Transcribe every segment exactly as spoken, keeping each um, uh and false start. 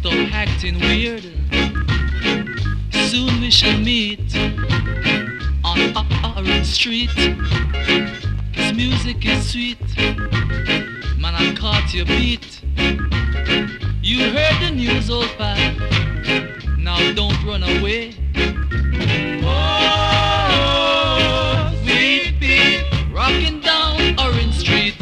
stop acting weird. Soon we shall meet on Orange Street. This music is sweet, man, I caught your beat. You heard the news, old pal, now don't run away. Oh, sweet beat, rocking down Orange Street.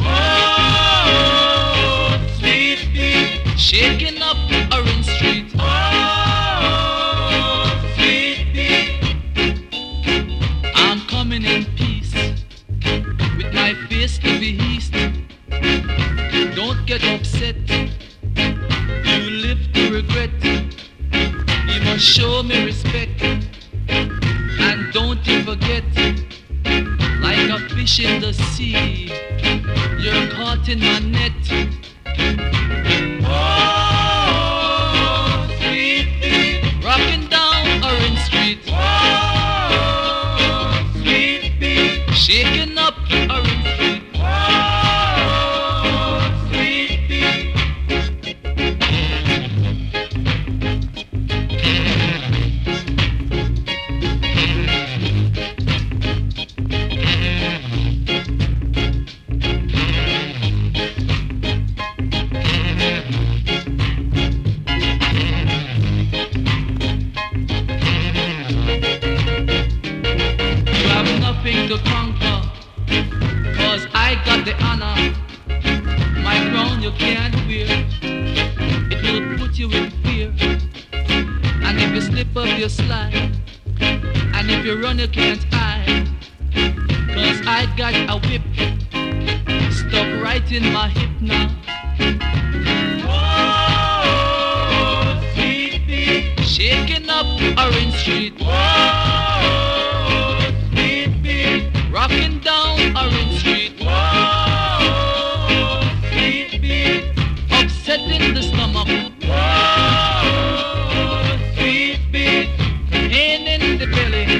Oh, sweet beat, shaking up Orange Street. Oh, sweet beat, I'm coming in peace with my face to the east. Don't get upset, you live to regret. You must show me respect, and don't you forget, like a fish in the sea, you're caught in my net. Oh, sweet beat, rocking down Orange Street. Oh, sweet beat, shaking up Orange Street. Oh, sweet beat. You have nothing to conquer, cause I got the honor. My crown you can't wear, it will put you in fear. And if you slip up you slide, and if you run you can't hide, cause I got a whip stuck right in my hip now. Oh, sweet beat, shaking up Orange Street. Oh, sweet beat, rocking down Orange Street. Oh, sweet beat, upsetting the stomach. Oh, sweet beat, pain in the belly.